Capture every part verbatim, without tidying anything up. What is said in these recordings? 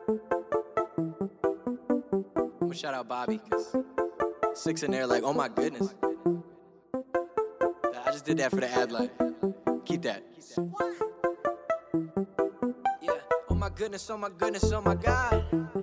I'ma shout out Bobby, cause six in there like, oh my goodness. I just did that for the ad lib. Keep that. Yeah. Oh my goodness, oh my goodness, oh my God.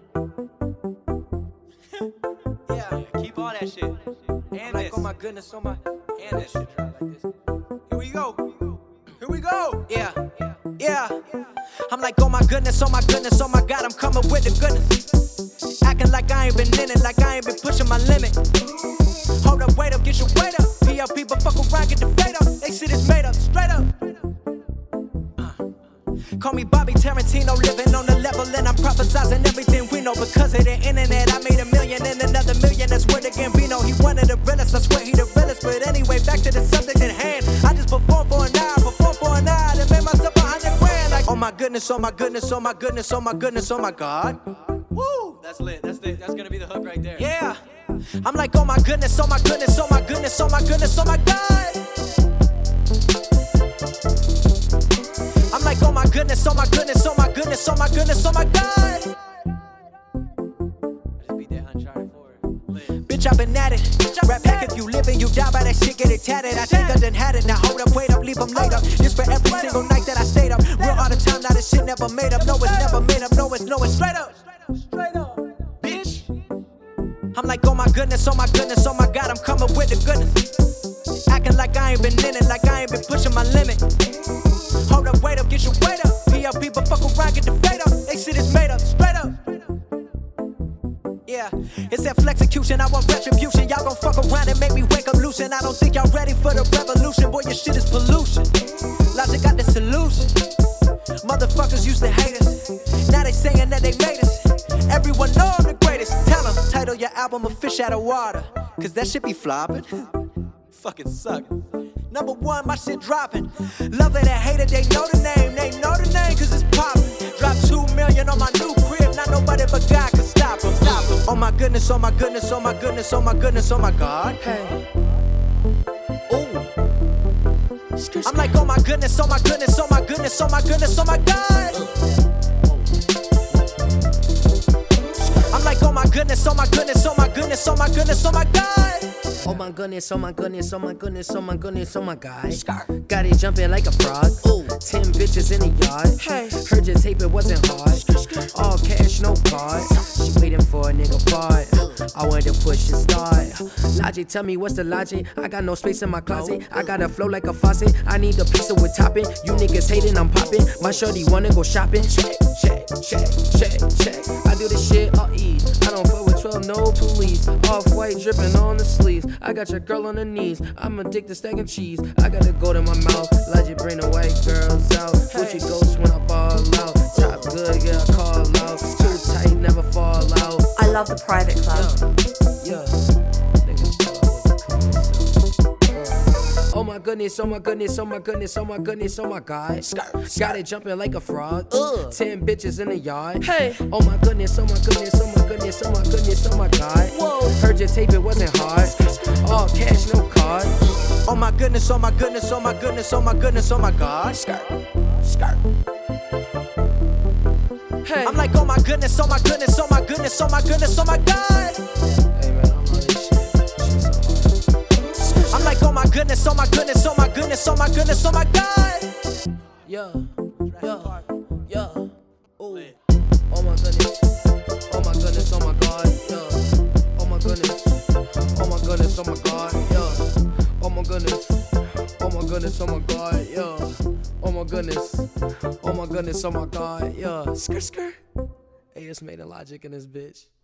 Yeah. Keep all that shit. And like, this. Oh my goodness, oh my. And this shit. Like this. Here we go. Here we go. Yeah. Yeah. I'm like, oh my goodness, oh my goodness, oh my God, I'm coming with the goodness. Acting like I ain't been in it, like I ain't been pushing my limit. Hold up, wait up, get your weight up. P L P, but fuck around, get the fade up. They shit is made up, straight up. Uh. Call me Bobby Tarantino, living on the level, and I'm prophesizing everything we know. Because of the internet, I made a million and another million. That's where the Gambino, he one of the realest. I swear he the realest. But anyway, back to the subject at hand. I just performed for an hour, performed for an hour, and made myself a hundred grand. Like, oh my goodness, oh my goodness, oh my goodness, oh my goodness, oh my God. Woo! That's lit. That's the, that's gonna be the hook right there. Yeah. I'm like, oh my goodness, oh my goodness, oh my goodness, oh my goodness, oh my God. I'm like, oh my goodness, oh my goodness, oh my goodness, oh my goodness, oh my God. I just beat that Uncharted four. Bitch, I've been at it. Rap back if you live and you die by that shit, get it tatted. I think I done had it. Now hold up, wait up, leave them laid up. This for every single night that I stayed up. Real all the time, now this shit never made up. No, it's never made up. No, it's no, it's straight up. Straight up. Bitch. I'm like, oh my goodness, oh my goodness, oh my God, I'm coming with the goodness. Acting like I ain't been in it, like I ain't been pushing my limit. Hold up, wait up, get your weight up. P L P, but fuck around, get the fade up. They shit is made up, straight up. Yeah, it's that flexecution, I want retribution. Y'all gon' fuck around and make me wake up loose. And I don't think y'all ready for the revolution. Boy, your shit is pollution. Logic got the solution. Motherfuckers used to hate us. Now they saying that they made us. Everyone know I'm the greatest. Tell them, title your album A Fish Out of Water. Cause that shit be flopping. Fucking suck. Number one, my shit dropping. Love it or hate it, they know the name. They know the name cause it's popping. Drop two million on my new crib. Not nobody but God can stop them. Stop them. Oh my goodness, oh my goodness, oh my goodness, oh my goodness, oh my God. Hey. Ooh. I'm like, oh my goodness, oh my goodness, oh my goodness, oh my goodness, oh my God. I'm like, oh my goodness, oh my goodness, oh my goodness, oh my goodness, oh my God. Oh my goodness, oh my goodness, oh my goodness, oh my goodness, oh my God. Got it jumping like a frog. Ooh. Ten bitches in the yard. Hey. Heard your tape, it wasn't hard. All cash, no card. She waiting for a nigga part. I wanted to push and start. Logic, tell me what's the logic? I got no space in my closet. I got a flow like a faucet. I need a pizza with topping. You niggas hating, I'm popping. My shorty wanna go shopping. Check, check, check, check, check. I do this shit all ease. I don't fuck with twelve, no police. Off-white dripping on the sleeves. I got your girl on her knees. I'm addicted to stacking cheese. I got the gold in my mouth. Logic bring the white girls out. Gucci ghost when I ball out. Top good, yeah, I call out. Too tight, never fall out. I love the private club. Yeah. Oh my goodness, oh my goodness, oh my goodness, oh my goodness, oh my God. Got it jumping like a frog. Ugh. Ten bitches in the yard. Hey. Oh my goodness, oh my goodness, oh my goodness, oh my goodness, oh my God. Whoa. Heard your tape, it wasn't hard. All cash, no card. Oh my goodness, oh my goodness, oh my goodness, oh my goodness, oh my God. Skirt. Skirt. Hey. I'm like, oh my goodness, oh my goodness, oh my goodness, oh my goodness, oh my God. I'm like, oh my goodness, oh my goodness, oh my goodness, oh my goodness, oh my God. Yeah, yeah, yeah. Ooh. Oh my goodness, oh my goodness, oh my God. Yeah. Oh my goodness, oh my goodness, oh my God. Yeah. Oh my goodness, oh my goodness, oh my God. Yeah. Oh my goodness, oh my goodness, oh my God. Yeah. Skirt, skirt. Hey, it's made a Logic in this bitch.